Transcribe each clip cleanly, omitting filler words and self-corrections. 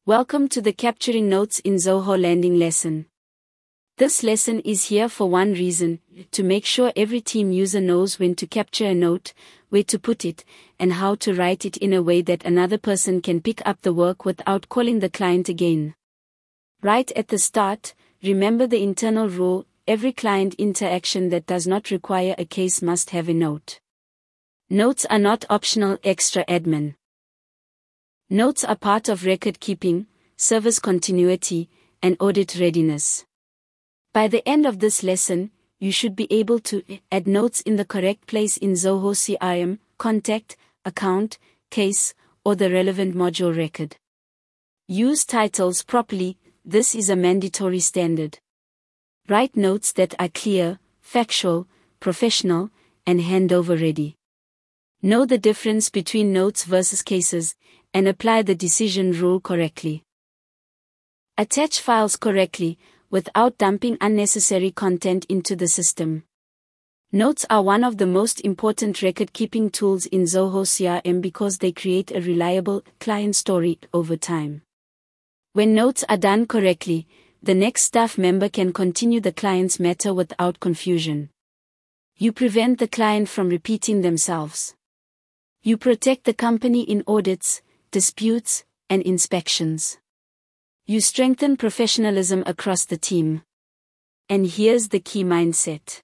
Welcome to the Capturing Notes in Zoho Landing lesson. This lesson is here for one reason, to make sure every team user knows when to capture a note, where to put it, and how to write it in a way that another person can pick up the work without calling the client again. Right at the start, remember the internal rule: every client interaction that does not require a case must have a note. Notes are not optional extra admin. Notes are part of record keeping, service continuity, and audit readiness. By the end of this lesson, you should be able to add notes in the correct place in Zoho CRM, contact, account, case, or the relevant module record. Use titles properly. This is a mandatory standard. Write notes that are clear, factual, professional, and handover ready. Know the difference between notes versus cases, and apply the decision rule correctly. Attach files correctly, without dumping unnecessary content into the system. Notes are one of the most important record-keeping tools in Zoho CRM because they create a reliable client story over time. When notes are done correctly, the next staff member can continue the client's matter without confusion. You prevent the client from repeating themselves. You protect the company in audits, disputes, and inspections. You strengthen professionalism across the team. And here's the key mindset.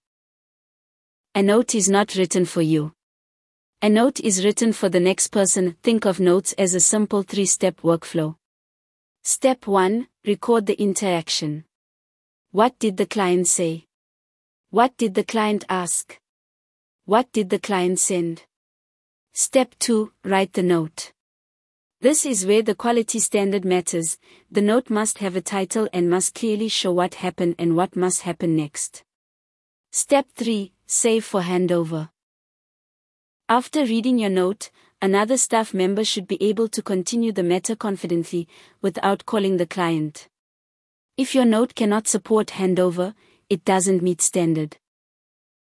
A note is not written for you. A note is written for the next person. Think of notes as a simple 3-step workflow. Step 1, record the interaction. What did the client say? What did the client ask? What did the client send? Step 2, write the note. This is where the quality standard matters. The note must have a title and must clearly show what happened and what must happen next. Step 3, save for handover. After reading your note, another staff member should be able to continue the matter confidently, without calling the client. If your note cannot support handover, it doesn't meet standard.